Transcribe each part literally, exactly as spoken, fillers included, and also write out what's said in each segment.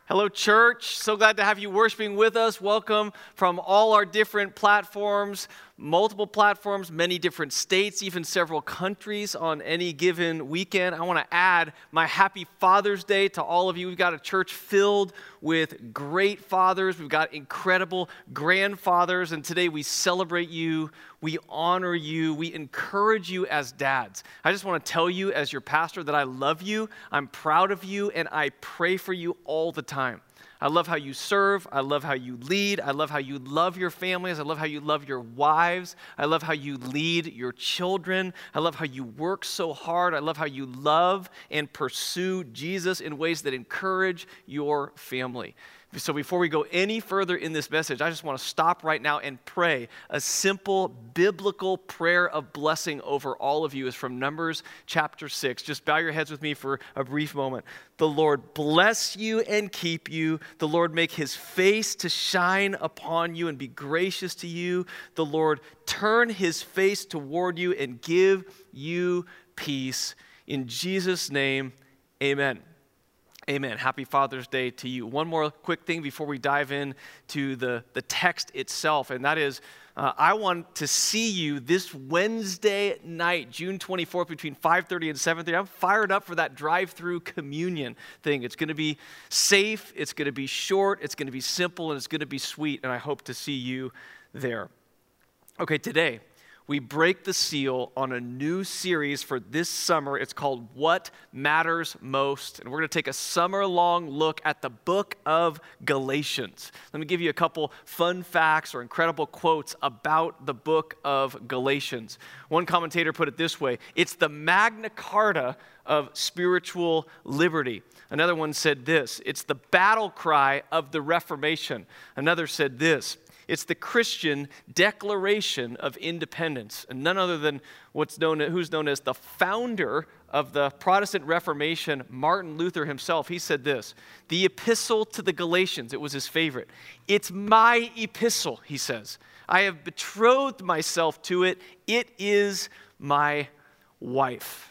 Hello, church. So glad to have you worshiping with us. Welcome from all our different platforms, multiple platforms, many different states, even several countries on any given weekend. I want to add my happy Father's Day to all of you. We've got a church filled with great fathers. We've got incredible grandfathers, and today we celebrate you. We honor you. We encourage you as dads. I just want to tell you as your pastor that I love you. I'm proud of you, and I pray for you all the time. I love how you serve. I love how you lead. I love how you love your families. I love how you love your wives. I love how you lead your children. I love how you work so hard. I love how you love and pursue Jesus in ways that encourage your family. So before we go any further in this message, I just want to stop right now and pray. A simple biblical prayer of blessing over all of you is from Numbers chapter six. Just bow your heads with me for a brief moment. The Lord bless you and keep you. The Lord make his face to shine upon you and be gracious to you. The Lord turn his face toward you and give you peace. In Jesus' name, amen. Amen. Happy Father's Day to you. One more quick thing before we dive in to the, the text itself, and that is uh, I want to see you this Wednesday night, June twenty-fourth, between five thirty and seven thirty. I'm fired up for that drive-through communion thing. It's going to be safe, it's going to be short, it's going to be simple, and it's going to be sweet, and I hope to see you there. Okay, today we break the seal on a new series for this summer. It's called What Matters Most. And we're going to take a summer-long look at the book of Galatians. Let me give you a couple fun facts or incredible quotes about the book of Galatians. One commentator put it this way: it's the Magna Carta of spiritual liberty. Another one said this: it's the battle cry of the Reformation. Another said this: it's the Christian Declaration of Independence. And none other than what's known, who's known as the founder of the Protestant Reformation, Martin Luther himself. He said this: the epistle to the Galatians, it was his favorite. It's my epistle, he says. I have betrothed myself to it. It is my wife.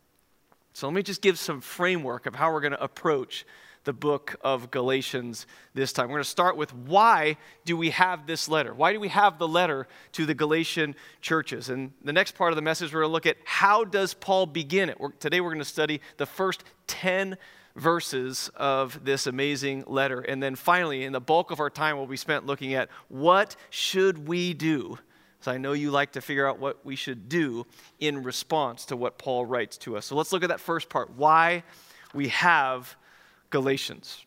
So let me just give some framework of how we're going to approach the book of Galatians this time. We're going to start with, why do we have this letter? Why do we have the letter to the Galatian churches? And the next part of the message, we're going to look at, how does Paul begin it? We're, today we're going to study the first ten verses of this amazing letter. And then finally, in the bulk of our time, will be spent looking at, what should we do? So I know you like to figure out what we should do in response to what Paul writes to us. So let's look at that first part, why we have Galatians.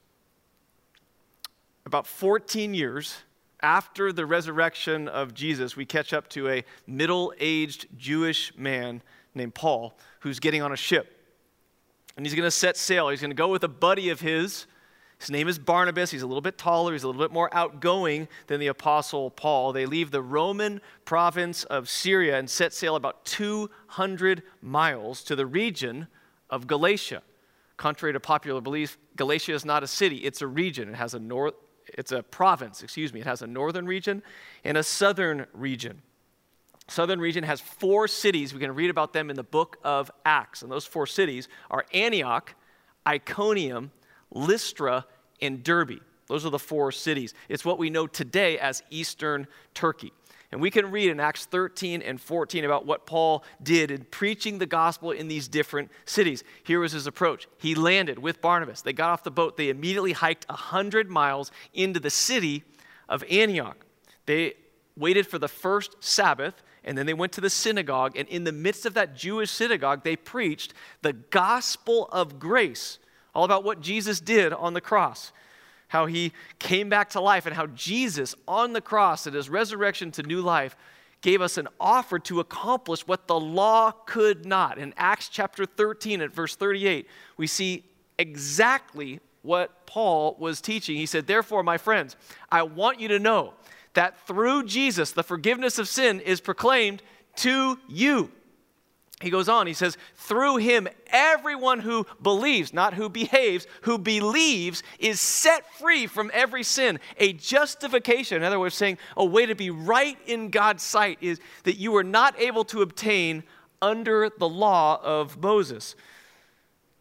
About fourteen years after the resurrection of Jesus, we catch up to a middle-aged Jewish man named Paul who's getting on a ship. And he's going to set sail. He's going to go with a buddy of his. His name is Barnabas. He's a little bit taller. He's a little bit more outgoing than the Apostle Paul. They leave the Roman province of Syria and set sail about two hundred miles to the region of Galatia. Contrary to popular belief, Galatia is not a city, it's a region. It has a north, it's a province, excuse me. It has a northern region and a southern region. Southern region has four cities. We can read about them in the book of Acts. And those four cities are Antioch, Iconium, Lystra, and Derbe. Those are the four cities. It's what we know today as Eastern Turkey. And we can read in Acts thirteen and fourteen about what Paul did in preaching the gospel in these different cities. Here was his approach. He landed with Barnabas. They got off the boat. They immediately hiked one hundred miles into the city of Antioch. They waited for the first Sabbath, and then they went to the synagogue. And in the midst of that Jewish synagogue, they preached the gospel of grace, all about what Jesus did on the cross, how he came back to life, and how Jesus on the cross at his resurrection to new life gave us an offer to accomplish what the law could not. In Acts chapter thirteen at verse thirty-eight, we see exactly what Paul was teaching. He said, therefore, my friends, I want you to know that through Jesus, the forgiveness of sin is proclaimed to you. He goes on, he says, through him, everyone who believes, not who behaves, who believes is set free from every sin. A justification, another way of saying, a way to be right in God's sight, is that you were not able to obtain under the law of Moses.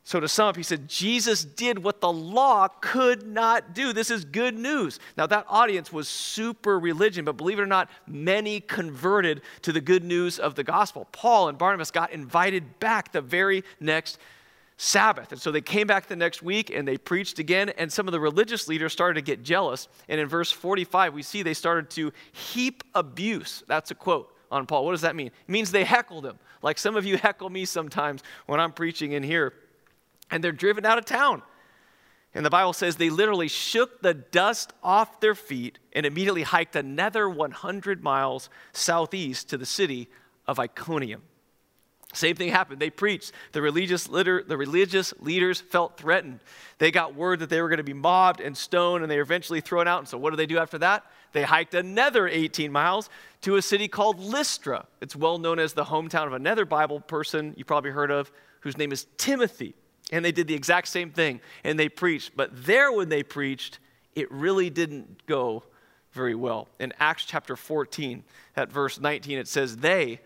So to sum up, he said, Jesus did what the law could not do. This is good news. Now that audience was super religion, but believe it or not, many converted to the good news of the gospel. Paul and Barnabas got invited back the very next Sabbath. And so they came back the next week and they preached again, and some of the religious leaders started to get jealous. And in verse forty-five, we see they started to heap abuse. That's a quote on Paul. What does that mean? It means they heckled him, like some of you heckle me sometimes when I'm preaching in here. And they're driven out of town. And the Bible says they literally shook the dust off their feet and immediately hiked another one hundred miles southeast to the city of Iconium. Same thing happened. They preached. The religious, leader, the religious leaders felt threatened. They got word that they were going to be mobbed and stoned, and they were eventually thrown out. And so what do they do after that? They hiked another eighteen miles to a city called Lystra. It's well known as the hometown of another Bible person you probably heard of, whose name is Timothy. And they did the exact same thing, and they preached. But there when they preached, it really didn't go very well. In Acts chapter fourteen, at verse nineteen, it says, they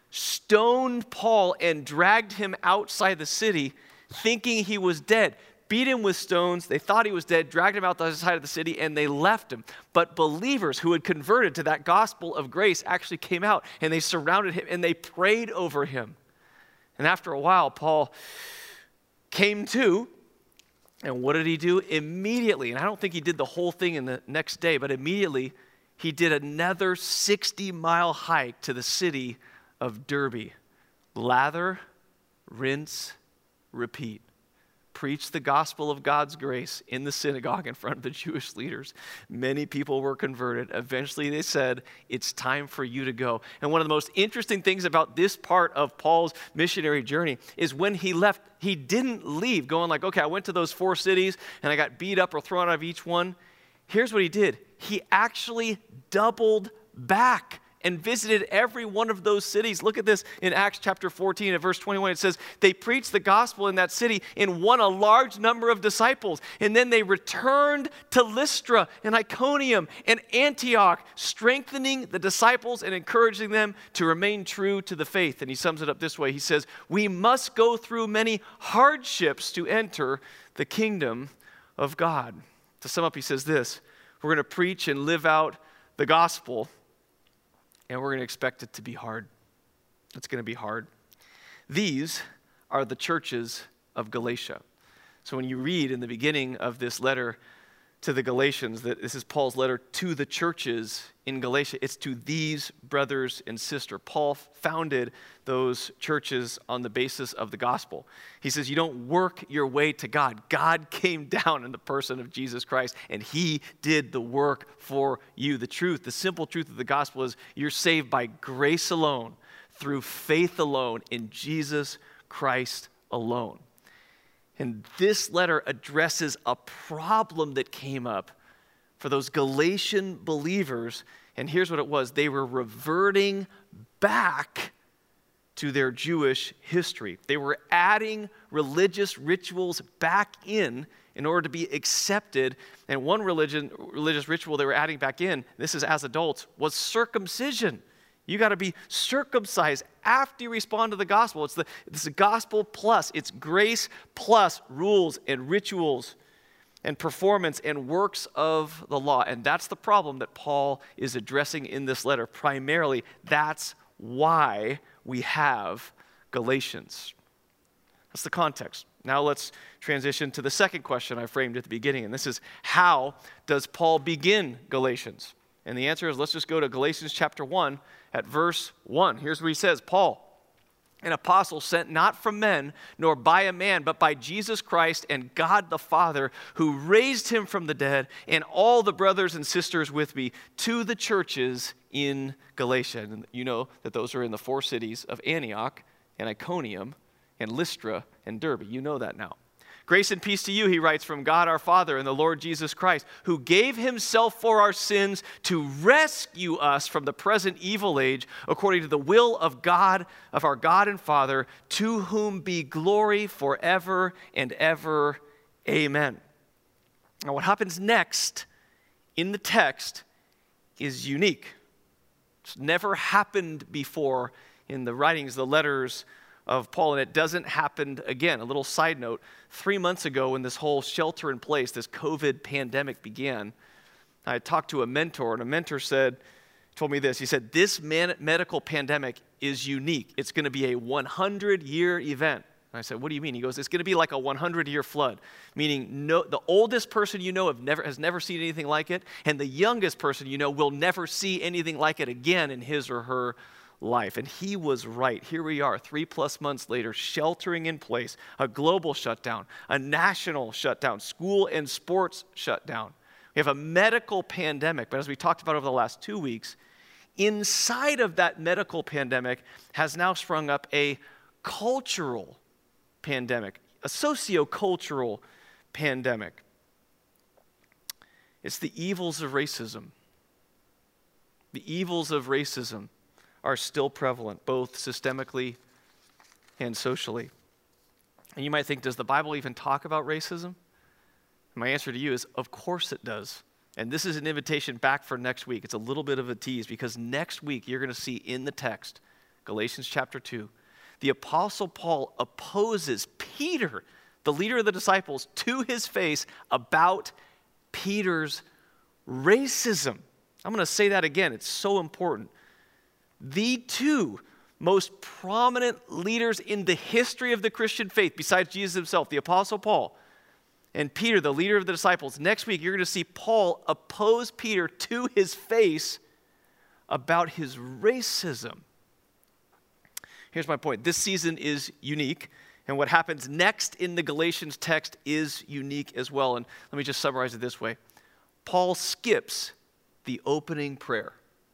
stoned Paul and dragged him outside the city, thinking he was dead. Beat him with stones. They thought he was dead, dragged him outside of the city, and they left him. But believers who had converted to that gospel of grace actually came out, and they surrounded him, and they prayed over him. And after a while, Paul came to, and what did he do? Immediately, and I don't think he did the whole thing in the next day, but immediately he did another sixty-mile hike to the city of Derbe. Lather, rinse, repeat. Preach the gospel of God's grace in the synagogue in front of the Jewish leaders. Many people were converted. Eventually they said, it's time for you to go. And one of the most interesting things about this part of Paul's missionary journey is when he left, he didn't leave going like, okay, I went to those four cities and I got beat up or thrown out of each one. Here's what he did. He actually doubled back and visited every one of those cities. Look at this in Acts chapter fourteen at verse twenty-one. It says, they preached the gospel in that city and won a large number of disciples. And then they returned to Lystra and Iconium and Antioch, strengthening the disciples and encouraging them to remain true to the faith. And he sums it up this way. He says, we must go through many hardships to enter the kingdom of God. To sum up, he says this, we're going to preach and live out the gospel, and we're going to expect it to be hard. It's going to be hard. These are the churches of Galatia. So when you read in the beginning of this letter to the Galatians, that this is Paul's letter to the churches in Galatia, it's to these brothers and sisters. Paul founded those churches on the basis of the gospel. He says you don't work your way to God. God came down in the person of Jesus Christ, and he did the work for you. The truth, the simple truth of the gospel is you're saved by grace alone, through faith alone, in Jesus Christ alone. And this letter addresses a problem that came up for those Galatian believers. And here's what it was. They were reverting back to their Jewish history. They were adding religious rituals back in in order to be accepted. And one religion, religious ritual they were adding back in, this is as adults, was circumcision. You got to be circumcised after you respond to the gospel. It's the, it's the gospel plus. It's grace plus rules and rituals and performance and works of the law. And that's the problem that Paul is addressing in this letter. Primarily, that's why we have Galatians. That's the context. Now let's transition to the second question I framed at the beginning. And this is, how does Paul begin Galatians? And the answer is, let's just go to Galatians chapter one at verse one. Here's what he says. Paul, an apostle sent not from men, nor by a man, but by Jesus Christ and God the Father, who raised him from the dead, and all the brothers and sisters with me, to the churches in Galatia. And you know that those are in the four cities of Antioch and Iconium and Lystra and Derbe. You know that now. Grace and peace to you, he writes, from God our Father and the Lord Jesus Christ, who gave himself for our sins to rescue us from the present evil age, according to the will of God, of our God and Father, to whom be glory forever and ever. Amen. Now, what happens next in the text is unique. It's never happened before in the writings, the letters of Paul, and it doesn't happen again. A little side note, three months ago when this whole shelter in place, this COVID pandemic began, I talked to a mentor, and a mentor said, told me this. He said, this man- medical pandemic is unique. It's going to be a hundred-year event. And I said, what do you mean? He goes, it's going to be like a hundred-year flood, meaning no, the oldest person you know have never, has never seen anything like it, and the youngest person you know will never see anything like it again in his or her life. And he was right. Here we are, three plus months later, sheltering in place, a global shutdown, a national shutdown, school and sports shutdown. We have a medical pandemic, but as we talked about over the last two weeks, inside of that medical pandemic has now sprung up a cultural pandemic, a socio-cultural pandemic. It's the evils of racism. The evils of racism are still prevalent, both systemically and socially. And you might think, does the Bible even talk about racism? My answer to you is, of course it does. And this is an invitation back for next week. It's a little bit of a tease because next week you're going to see in the text, Galatians chapter two, the Apostle Paul opposes Peter, the leader of the disciples, to his face about Peter's racism. I'm going to say that again. It's so important. The two most prominent leaders in the history of the Christian faith, besides Jesus himself, the Apostle Paul, and Peter, the leader of the disciples, next week you're going to see Paul oppose Peter to his face about his racism. Here's my point. This season is unique, and what happens next in the Galatians text is unique as well. And let me just summarize it this way. Paul skips the opening prayer.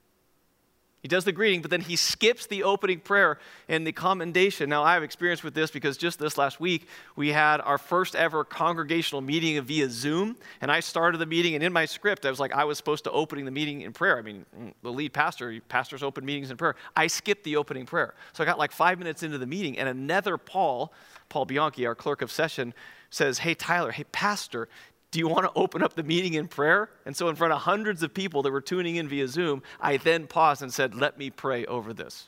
He does the greeting, but then he skips the opening prayer and the commendation. Now, I have experience with this because just this last week, we had our first ever congregational meeting via Zoom, and I started the meeting, and in my script, I was like, I was supposed to opening the meeting in prayer. I mean, the lead pastor, pastors open meetings in prayer. I skipped the opening prayer. So I got like five minutes into the meeting, and another Paul, Paul Bianchi, our clerk of session, says, hey, Tyler, hey, pastor, do you want to open up the meeting in prayer? And so in front of hundreds of people that were tuning in via Zoom, I then paused and said, let me pray over this.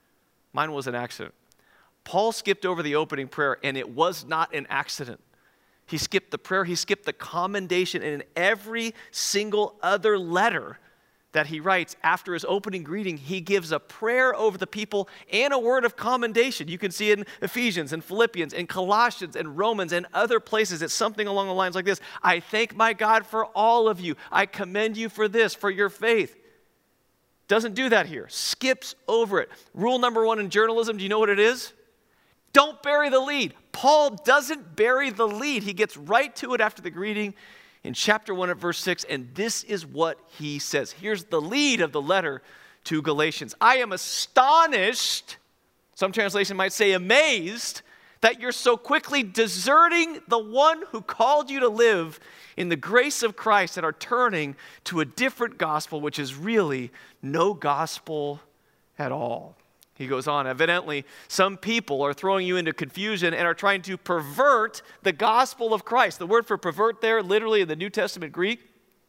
Mine was an accident. Paul skipped over the opening prayer, and it was not an accident. He skipped the prayer, he skipped the commendation, and in every single other letter that he writes after his opening greeting, he gives a prayer over the people and a word of commendation. You can see it in Ephesians and Philippians and Colossians and Romans and other places. It's something along the lines like this. I thank my God for all of you. I commend you for this, for your faith. Doesn't do that here. Skips over it. Rule number one in journalism, do you know what it is? Don't bury the lead. Paul doesn't bury the lead. He gets right to it after the greeting in chapter one at verse six, and this is what he says. Here's the lead of the letter to Galatians. I am astonished, some translation might say amazed, that you're so quickly deserting the one who called you to live in the grace of Christ and are turning to a different gospel, which is really no gospel at all. He goes on, evidently, some people are throwing you into confusion and are trying to pervert the gospel of Christ. The word for pervert there, literally in the New Testament Greek,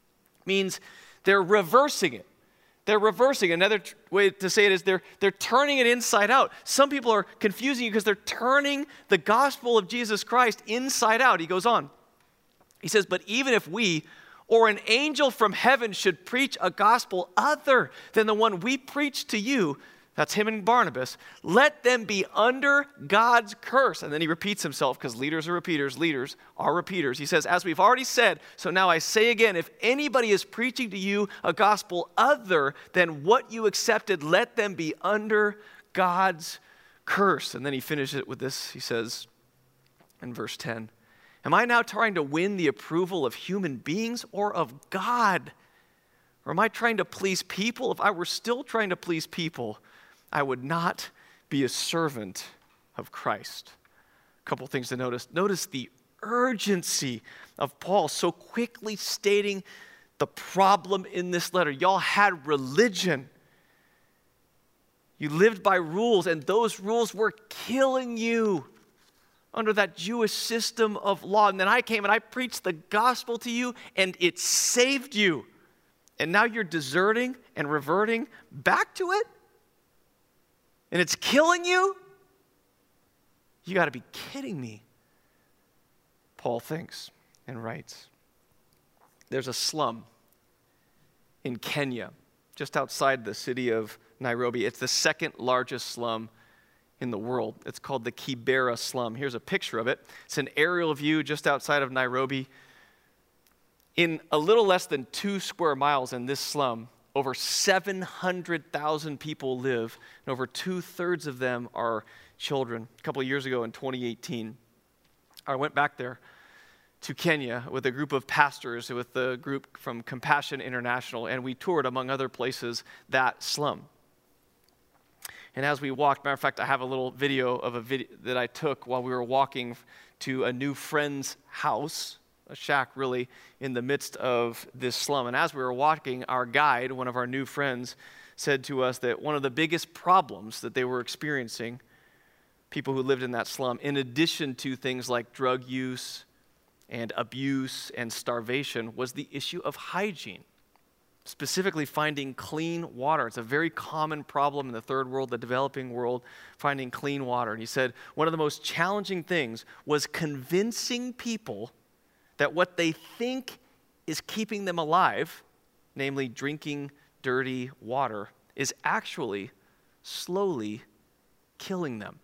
means they're reversing it. They're reversing. Another tr- way to say it is they're, they're turning it inside out. Some people are confusing you because they're turning the gospel of Jesus Christ inside out. He goes on. He says, but even if we or an angel from heaven should preach a gospel other than the one we preach to you, that's him and Barnabas, let them be under God's curse. And then he repeats himself because leaders are repeaters, leaders are repeaters. He says, as we've already said, so now I say again, if anybody is preaching to you a gospel other than what you accepted, let them be under God's curse. And then he finishes it with this. He says in verse ten, am I now trying to win the approval of human beings or of God? Or am I trying to please people? If I were still trying to please people, I would not be a servant of Christ. A couple things to notice. Notice the urgency of Paul so quickly stating the problem in this letter. Y'all had religion. You lived by rules, and those rules were killing you under that Jewish system of law. And then I came and I preached the gospel to you, and it saved you. And now you're deserting and reverting back to it? And it's killing you? You got to be kidding me, Paul thinks and writes. There's a slum in Kenya, just outside the city of Nairobi. It's the second largest slum in the world. It's called the Kibera slum. Here's a picture of it. It's an aerial view just outside of Nairobi. In a little less than two square miles in this slum, over seven hundred thousand people live, and over two-thirds of them are children. A couple of years ago in twenty eighteen, I went back there to Kenya with a group of pastors, with the group from Compassion International, and we toured, among other places, that slum. And as we walked, matter of fact, I have a little video of a video that I took while we were walking to a new friend's house, a shack really, in the midst of this slum. And as we were walking, our guide, one of our new friends, said to us that one of the biggest problems that they were experiencing, people who lived in that slum, in addition to things like drug use and abuse and starvation, was the issue of hygiene. Specifically finding clean water. It's a very common problem in the third world, the developing world, finding clean water. And he said one of the most challenging things was convincing people that what they think is keeping them alive, namely drinking dirty water, is actually slowly killing them.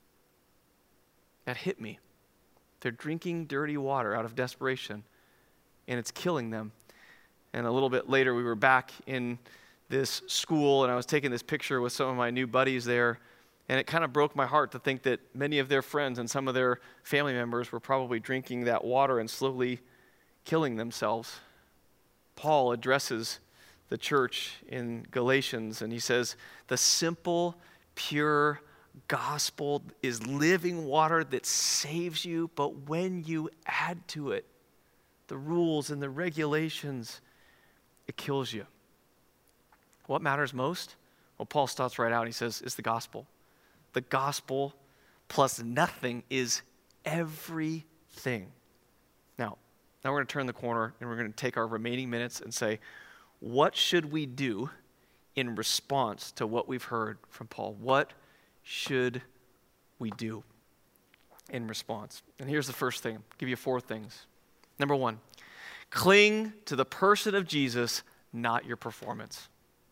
That hit me. They're drinking dirty water out of desperation, and it's killing them. And a little bit later, we were back in this school, and I was taking this picture with some of my new buddies there, and it kind of broke my heart to think that many of their friends and some of their family members were probably drinking that water and slowly killing themselves. Paul addresses the church in Galatians, and he says, the simple, pure gospel is living water that saves you, but when you add to it the rules and the regulations, it kills you. What matters most? Well, Paul starts right out. He says, it's the gospel. The gospel plus nothing is everything. Now, now we're going to turn the corner and we're going to take our remaining minutes and say, what should we do in response to what we've heard from Paul? What should we do in response? And here's the first thing. I'll give you four things. Number one, cling to the person of Jesus, not your performance.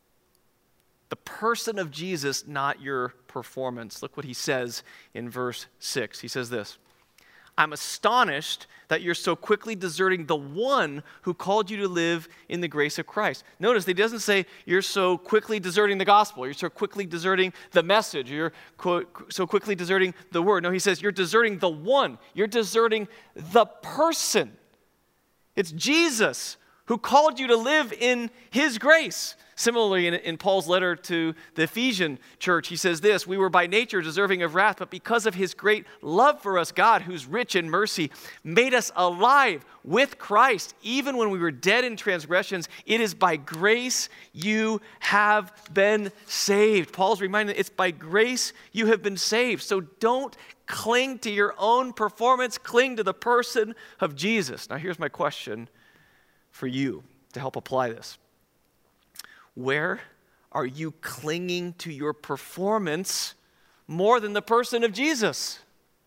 The person of Jesus, not your performance. Look what he says in verse six. He says this, I'm astonished that you're so quickly deserting the one who called you to live in the grace of Christ. Notice he doesn't say you're so quickly deserting the gospel. You're so quickly deserting the message. You're so quickly deserting the word. No, he says you're deserting the one. You're deserting the person. It's Jesus who called you to live in his grace. Similarly, in, in Paul's letter to the Ephesian church, he says this, we were by nature deserving of wrath, but because of his great love for us, God, who's rich in mercy, made us alive with Christ. Even when we were dead in transgressions, it is by grace you have been saved. Paul's reminding, it's by grace you have been saved. So don't cling to your own performance, cling to the person of Jesus. Now here's my question for you to help apply this. Where are you clinging to your performance more than the person of Jesus?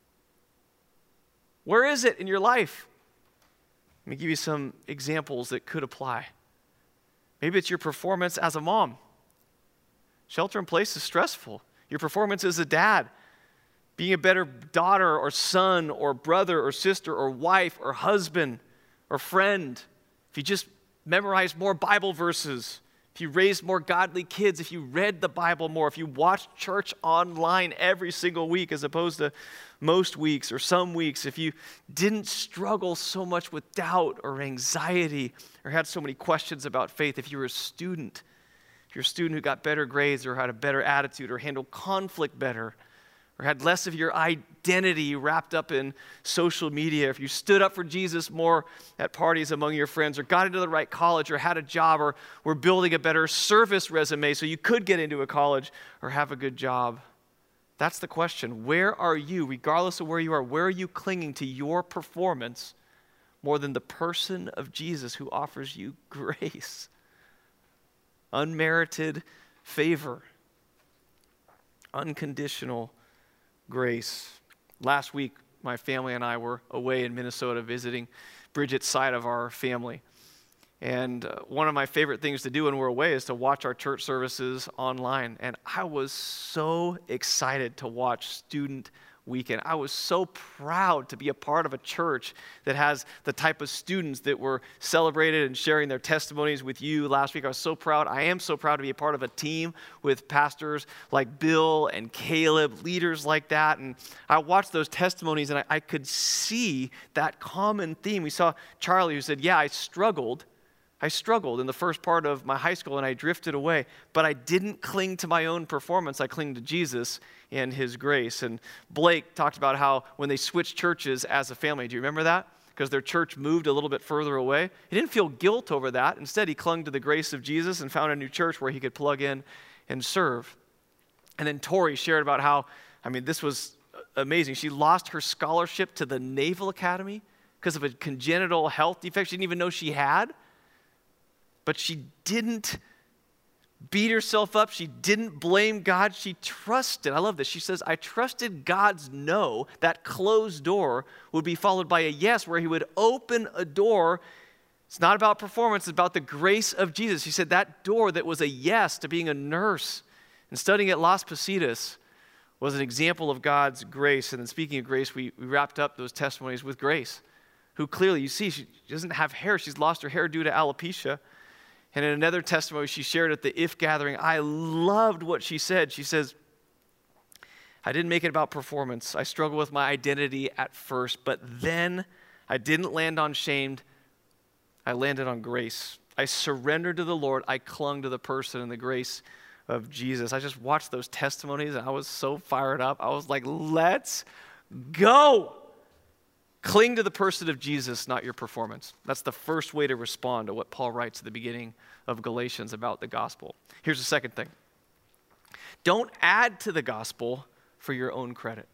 Where is it in your life? Let me give you some examples that could apply. Maybe it's your performance as a mom. Shelter in place is stressful. Your performance as a dad, being a better daughter or son or brother or sister or wife or husband or friend. If you just memorize more Bible verses, if you raised more godly kids, if you read the Bible more, if you watched church online every single week as opposed to most weeks or some weeks, if you didn't struggle so much with doubt or anxiety or had so many questions about faith, if you were a student, if you're a student who got better grades or had a better attitude or handled conflict better, or had less of your identity wrapped up in social media, if you stood up for Jesus more at parties among your friends, or got into the right college, or had a job, or were building a better service resume so you could get into a college or have a good job. That's the question. Where are you, regardless of where you are, where are you clinging to your performance more than the person of Jesus who offers you grace? Unmerited favor. Unconditional grace. Last week, my family and I were away in Minnesota visiting Bridget's side of our family. And uh, one of my favorite things to do when we're away is to watch our church services online. And I was so excited to watch Student Weekend. I was so proud to be a part of a church that has the type of students that were celebrated and sharing their testimonies with you last week. I was so proud. I am so proud to be a part of a team with pastors like Bill and Caleb, leaders like that. And I watched those testimonies and I, I could see that common theme. We saw Charlie who said, yeah, I struggled. I struggled in the first part of my high school and I drifted away, but I didn't cling to my own performance. I clung to Jesus and his grace. And Blake talked about how when they switched churches as a family, do you remember that? Because their church moved a little bit further away. He didn't feel guilt over that. Instead, he clung to the grace of Jesus and found a new church where he could plug in and serve. And then Tori shared about how, I mean, this was amazing. She lost her scholarship to the Naval Academy because of a congenital health defect she didn't even know she had. But she didn't beat herself up. She didn't blame God. She trusted. I love this. She says, I trusted God's no, that closed door, would be followed by a yes, where he would open a door. It's not about performance. It's about the grace of Jesus. She said that door that was a yes to being a nurse and studying at Las Positas was an example of God's grace. And then speaking of grace, we, we wrapped up those testimonies with Grace, who clearly, you see, she doesn't have hair. She's lost her hair due to alopecia. And in another testimony she shared at the I F gathering, I loved what she said. She says, I didn't make it about performance. I struggled with my identity at first, but then I didn't land on shame. I landed on grace. I surrendered to the Lord. I clung to the person and the grace of Jesus. I just watched those testimonies and I was so fired up. I was like, let's go. Cling to the person of Jesus, not your performance. That's the first way to respond to what Paul writes at the beginning of Galatians about the gospel. Here's the second thing. Don't add to the gospel for your own credit.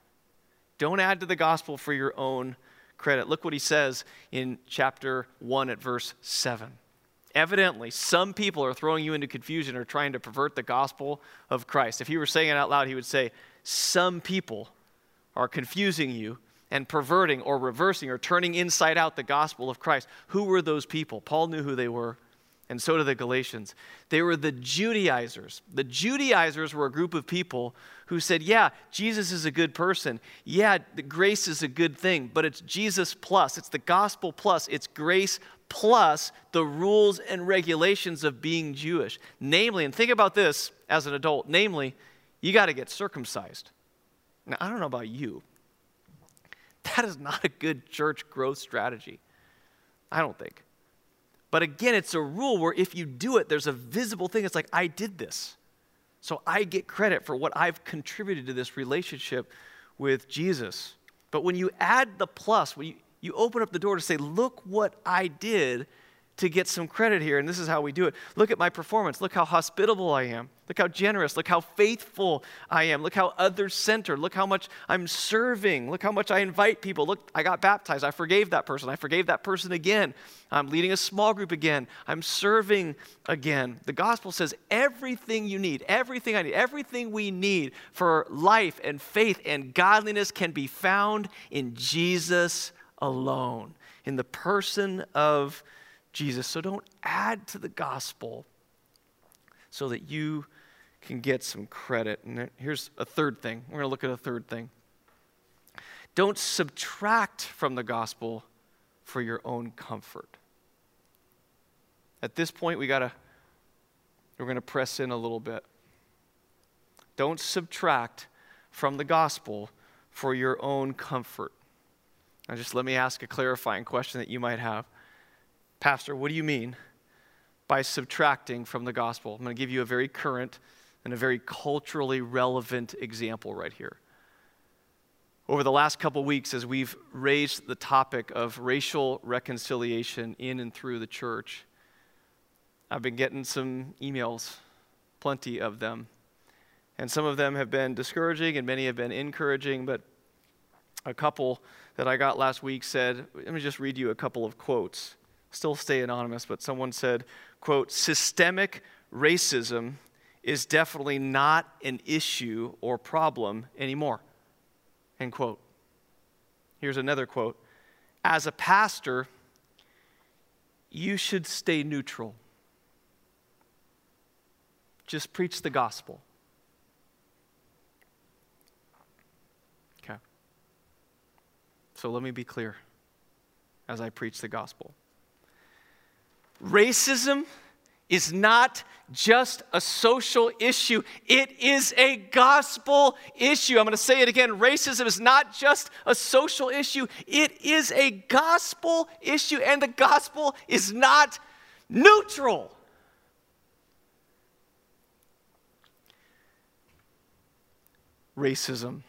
Don't add to the gospel for your own credit. Look what he says in chapter one at verse seven. Evidently, some people are throwing you into confusion or trying to pervert the gospel of Christ. If he were saying it out loud, he would say, some people are confusing you and perverting or reversing or turning inside out the gospel of Christ. Who were those people? Paul knew who they were, and so did the Galatians. They were the Judaizers. The Judaizers were a group of people who said, yeah, Jesus is a good person. Yeah, the grace is a good thing, but it's Jesus plus. It's the gospel plus. It's grace plus the rules and regulations of being Jewish. Namely, and think about this as an adult, namely, you got to get circumcised. Now, I don't know about you. That is not a good church growth strategy, I don't think. But again, it's a rule where if you do it, there's a visible thing. It's like, I did this. So I get credit for what I've contributed to this relationship with Jesus. But when you add the plus, when you, you open up the door to say, look what I did to get some credit here, and this is how we do it. Look at my performance. Look how hospitable I am. Look how generous. Look how faithful I am. Look how other-centered. Look how much I'm serving. Look how much I invite people. Look, I got baptized. I forgave that person. I forgave that person again. I'm leading a small group again. I'm serving again. The gospel says everything you need, everything I need, everything we need for life and faith and godliness can be found in Jesus alone, in the person of Jesus. So don't add to the gospel so that you can get some credit. And here's a third thing. We're going to look at a third thing. Don't subtract from the gospel for your own comfort. At this point, we gotta, we're going to press in a little bit. Don't subtract from the gospel for your own comfort. Now just let me ask a clarifying question that you might have. Pastor, what do you mean by subtracting from the gospel? I'm going to give you a very current and a very culturally relevant example right here. Over the last couple weeks, as we've raised the topic of racial reconciliation in and through the church, I've been getting some emails, plenty of them. And some of them have been discouraging and many have been encouraging, but a couple that I got last week said, let me just read you a couple of quotes. Still stay anonymous, but someone said, quote, systemic racism is definitely not an issue or problem anymore. End quote. Here's another quote. As a pastor, you should stay neutral. Just preach the gospel. Okay. So let me be clear as I preach the gospel. Racism is not just a social issue. It is a gospel issue. I'm going to say it again. Racism is not just a social issue. It is a gospel issue, and the gospel is not neutral. Racism,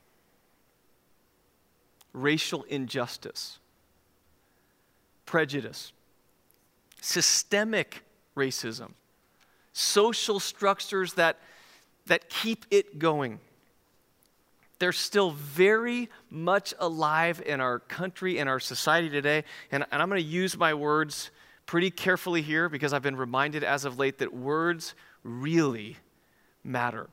racial injustice, prejudice, systemic racism, social structures that, that keep it going. They're still very much alive in our country and our society today. And, and I'm going to use my words pretty carefully here because I've been reminded as of late that words really matter.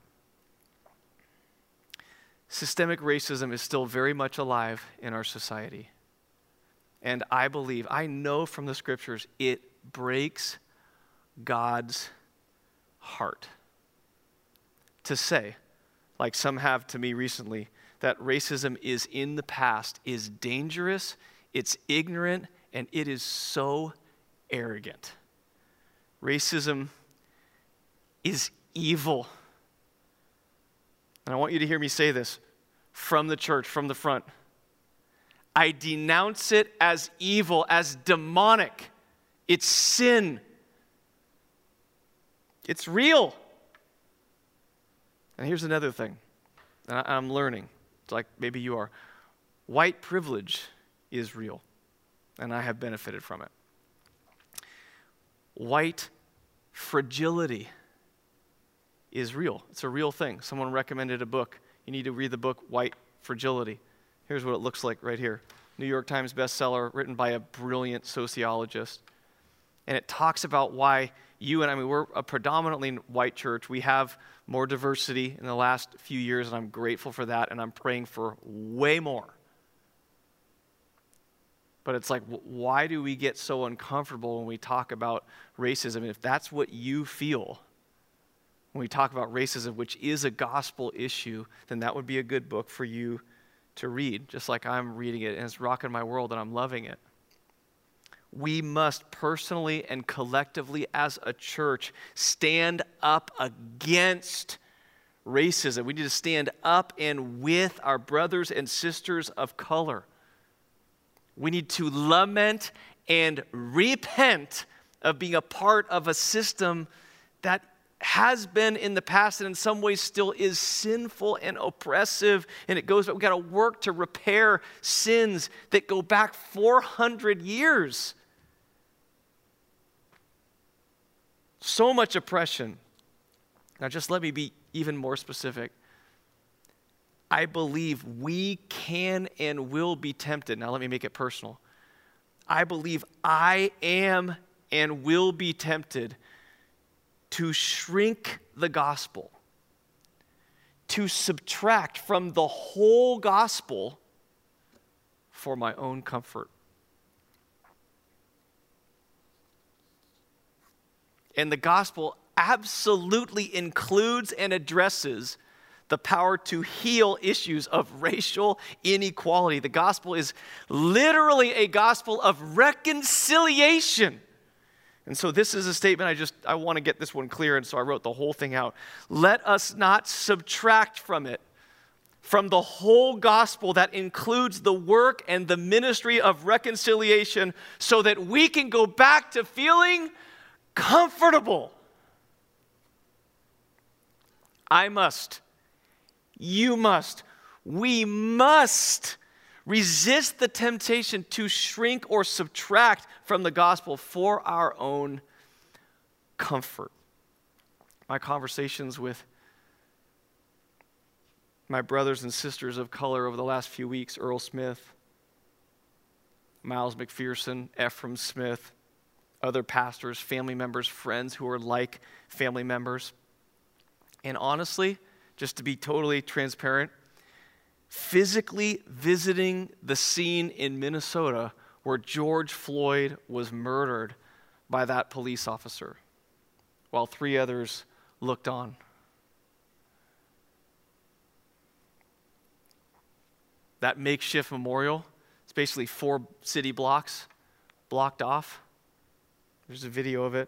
Systemic racism is still very much alive in our society. And I believe, I know from the scriptures, it breaks God's heart to say, like some have to me recently, that racism is in the past, is dangerous, it's ignorant, and it is so arrogant. Racism is evil. And I want you to hear me say this from the church, from the front. I denounce it as evil, as demonic. It's sin. It's real. And here's another thing, and I, I'm learning. It's like maybe you are. White privilege is real, and I have benefited from it. White fragility is real. It's a real thing. Someone recommended a book. You need to read the book, White Fragility. Here's what it looks like right here. New York Times bestseller, written by a brilliant sociologist. And it talks about why you and I mean, we're a predominantly white church. We have more diversity in the last few years, and I'm grateful for that, and I'm praying for way more. But it's like, why do we get so uncomfortable when we talk about racism? If that's what you feel when we talk about racism, which is a gospel issue, then that would be a good book for you to read, just like I'm reading it, and it's rocking my world, and I'm loving it. We must personally and collectively as a church stand up against racism. We need to stand up and with our brothers and sisters of color. We need to lament and repent of being a part of a system that has been in the past and in some ways still is sinful and oppressive. And it goes, we've got to work to repair sins that go back four hundred years. So much oppression. Now just let me be even more specific. I believe we can and will be tempted. Now let me make it personal. I believe I am and will be tempted to shrink the gospel, to subtract from the whole gospel for my own comfort. And the gospel absolutely includes and addresses the power to heal issues of racial inequality. The gospel is literally a gospel of reconciliation. And so this is a statement, I just, I want to get this one clear, and so I wrote the whole thing out. Let us not subtract from it, from the whole gospel that includes the work and the ministry of reconciliation, so that we can go back to feeling comfortable. I must, you must, we must resist the temptation to shrink or subtract from the gospel for our own comfort. My conversations with my brothers and sisters of color over the last few weeks, Earl Smith, Miles McPherson, Ephraim Smith, other pastors, family members, friends who are like family members. And honestly, just to be totally transparent, physically visiting the scene in Minnesota where George Floyd was murdered by that police officer, while three others looked on. That makeshift memorial, it's basically four city blocks blocked off. There's a video of it.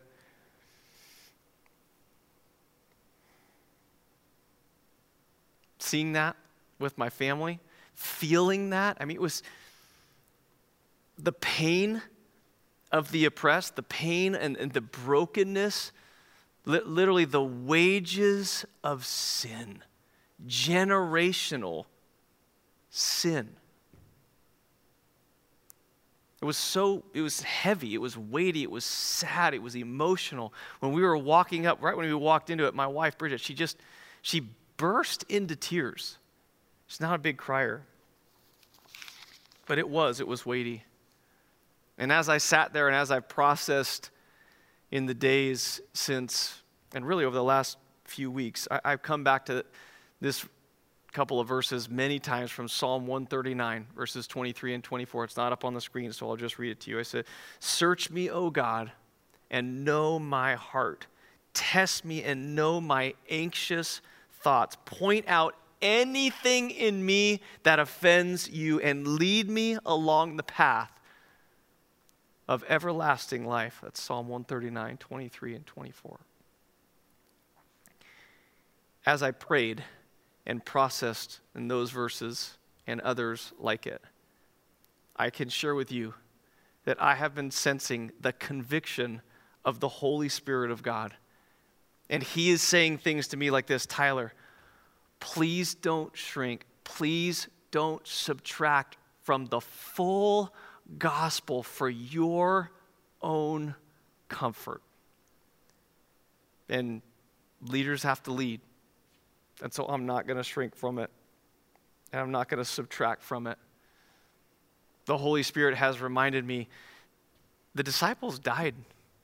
Seeing that with my family, feeling that, I mean, it was the pain of the oppressed, the pain and, and the brokenness, li- literally the wages of sin, generational sin. It was so, it was heavy, it was weighty, it was sad, it was emotional. When we were walking up, right when we walked into it, my wife, Bridget, she just, she burst into tears. She's not a big crier. But it was, it was weighty. And as I sat there and as I processed in the days since, and really over the last few weeks, I, I've come back to this couple of verses many times from Psalm one thirty-nine, verses twenty-three and twenty-four. It's not up on the screen, so I'll just read it to you. I said, "Search me, O God, and know my heart. Test me and know my anxious thoughts. Point out anything in me that offends you and lead me along the path of everlasting life." That's Psalm one thirty-nine, twenty-three and twenty-four. As I prayed and processed in those verses and others like it, I can share with you that I have been sensing the conviction of the Holy Spirit of God. And he is saying things to me like this: "Tyler, please don't shrink. Please don't subtract from the full gospel for your own comfort." And leaders have to lead. And so I'm not going to shrink from it. And I'm not going to subtract from it. The Holy Spirit has reminded me, the disciples died.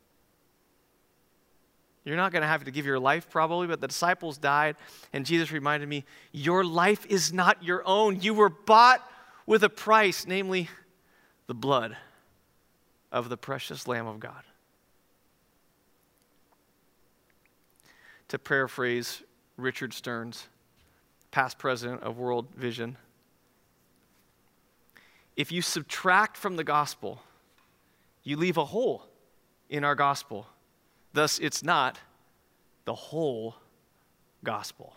You're not going to have to give your life probably, but the disciples died. And Jesus reminded me, your life is not your own. You were bought with a price, namely the blood of the precious Lamb of God. To paraphrase Richard Stearns, past president of World Vision, if you subtract from the gospel, you leave a hole in our gospel. Thus, it's not the whole gospel.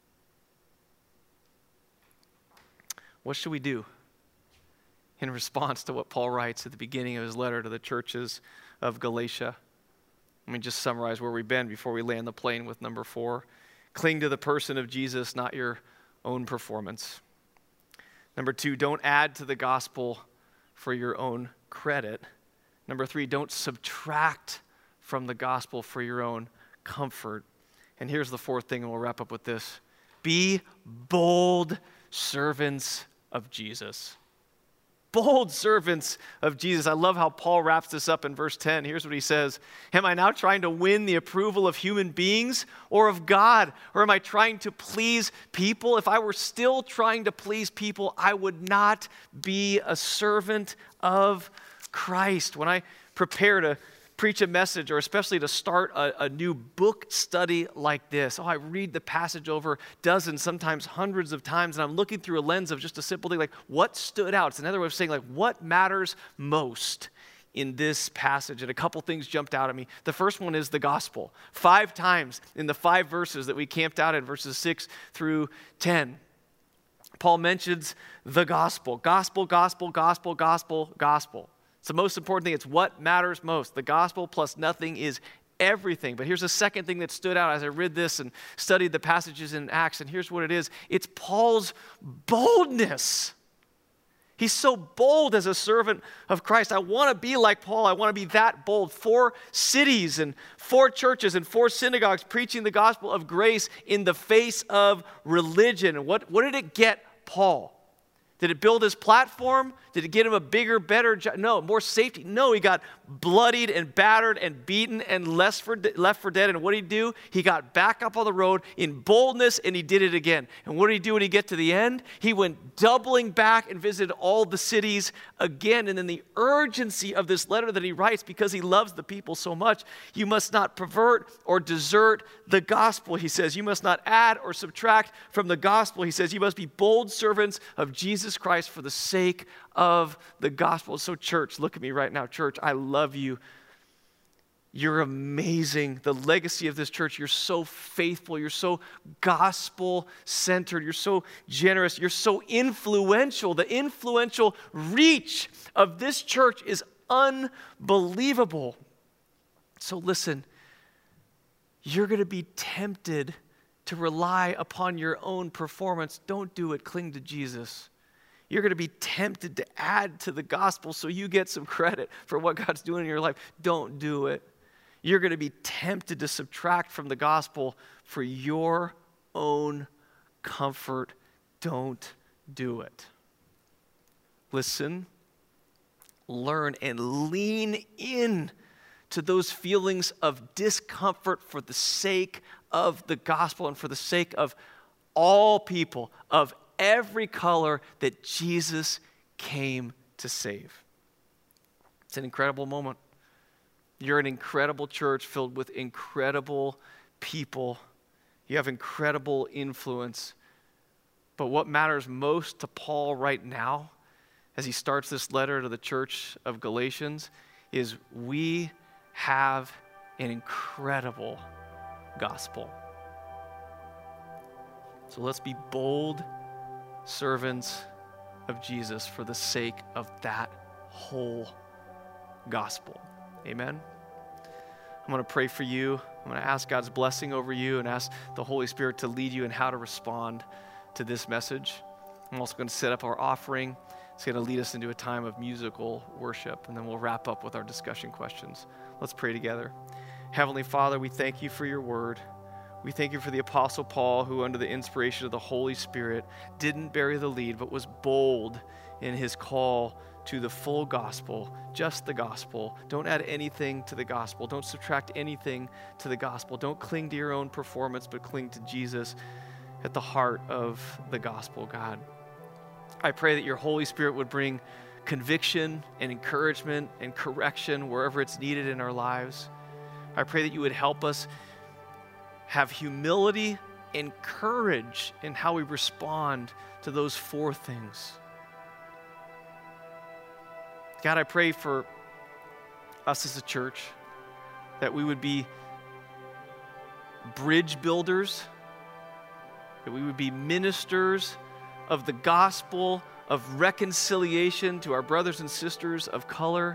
What should we do in response to what Paul writes at the beginning of his letter to the churches of Galatia? Let me just summarize where we've been before we land the plane with number four. Cling to the person of Jesus, not your own performance. Number two, don't add to the gospel for your own credit. Number three, don't subtract from the gospel for your own comfort. And here's the fourth thing, and we'll wrap up with this. Be bold servants of Jesus. Bold servants of Jesus. I love how Paul wraps this up in verse ten. Here's what he says. Am I now trying to win the approval of human beings or of God? Or am I trying to please people? If I were still trying to please people, I would not be a servant of Christ. When I prepare to preach a message, or especially to start a, a new book study like this, oh, I read the passage over dozens, sometimes hundreds of times, and I'm looking through a lens of just a simple thing like, what stood out? It's another way of saying, like, what matters most in this passage? And a couple things jumped out at me. The first one is the gospel. Five times in the five verses that we camped out in, verses six through ten, Paul mentions the gospel. Gospel, gospel, gospel, gospel, gospel. It's the most important thing. It's what matters most. The gospel plus nothing is everything. But here's the second thing that stood out as I read this and studied the passages in Acts, and here's what it is. It's Paul's boldness. He's so bold as a servant of Christ. I want to be like Paul. I want to be that bold. Four cities and four churches and four synagogues preaching the gospel of grace in the face of religion. And what, what did it get Paul? Did it build his platform? Did it get him a bigger, better job? No, more safety. No, he got bloodied and battered and beaten and left for, de- left for dead. And what did he do? He got back up on the road in boldness, and he did it again. And what did he do when he get to the end? He went doubling back and visited all the cities again. And then the urgency of this letter that he writes, because he loves the people so much, you must not pervert or desert the gospel, he says. You must not add or subtract from the gospel. He says you must be bold servants of Jesus Christ for the sake of the gospel. So church, look at me right now. Church, I love you. You're amazing. The legacy of this church, you're so faithful. You're so gospel-centered. You're so generous. You're so influential. The influential reach of this church is unbelievable. So listen, you're going to be tempted to rely upon your own performance. Don't do it. Cling to Jesus. You're going to be tempted to add to the gospel so you get some credit for what God's doing in your life. Don't do it. You're going to be tempted to subtract from the gospel for your own comfort. Don't do it. Listen, learn, and lean in to those feelings of discomfort for the sake of the gospel and for the sake of all people, of every color that Jesus came to save. It's an incredible moment. You're an incredible church filled with incredible people. You have incredible influence. But what matters most to Paul right now, as he starts this letter to the church of Galatians, is we have an incredible gospel. So let's be bold servants of Jesus for the sake of that whole gospel. Amen. I'm going to pray for you. I'm going to ask God's blessing over you and ask the Holy Spirit to lead you in how to respond to this message. I'm also going to set up our offering. It's going to lead us into a time of musical worship, and then we'll wrap up with our discussion questions. Let's pray together. Heavenly Father, we thank you for your word. We thank you for the Apostle Paul, who under the inspiration of the Holy Spirit didn't bury the lead, but was bold in his call to the full gospel, just the gospel. Don't add anything to the gospel. Don't subtract anything to the gospel. Don't cling to your own performance, but cling to Jesus at the heart of the gospel, God. I pray that your Holy Spirit would bring conviction and encouragement and correction wherever it's needed in our lives. I pray that you would help us have humility and courage in how we respond to those four things. God, I pray for us as a church that we would be bridge builders, that we would be ministers of the gospel of reconciliation to our brothers and sisters of color.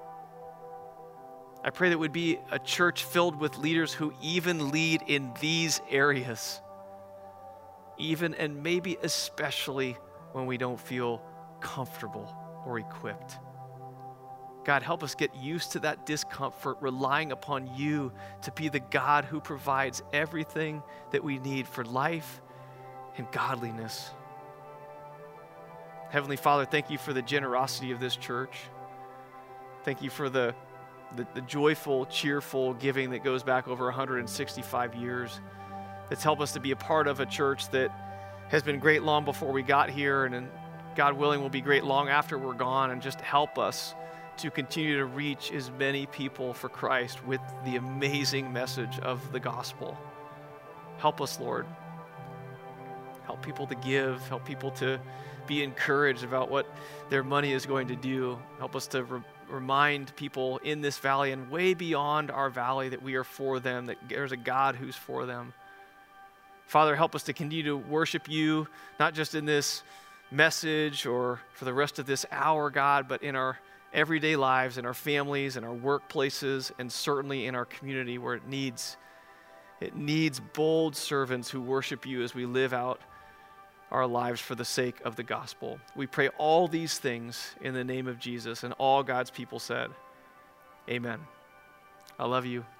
I pray that we'd be a church filled with leaders who even lead in these areas, even and maybe especially when we don't feel comfortable or equipped. God, help us get used to that discomfort, relying upon you to be the God who provides everything that we need for life and godliness. Heavenly Father, thank you for the generosity of this church. Thank you for the, the, the joyful, cheerful giving that goes back over one hundred sixty-five years. That's helped us to be a part of a church that has been great long before we got here, and, and God willing will be great long after we're gone, and just help us to continue to reach as many people for Christ with the amazing message of the gospel. Help us, Lord. Help people to give. Help people to be encouraged about what their money is going to do. Help us to re- remind people in this valley and way beyond our valley that we are for them, that there's a God who's for them. Father, help us to continue to worship you, not just in this message or for the rest of this hour, God, but in our everyday lives, in our families, in our workplaces, and certainly in our community where it needs, it needs bold servants who worship you as we live out our lives for the sake of the gospel. We pray all these things in the name of Jesus, and all God's people said, amen. I love you.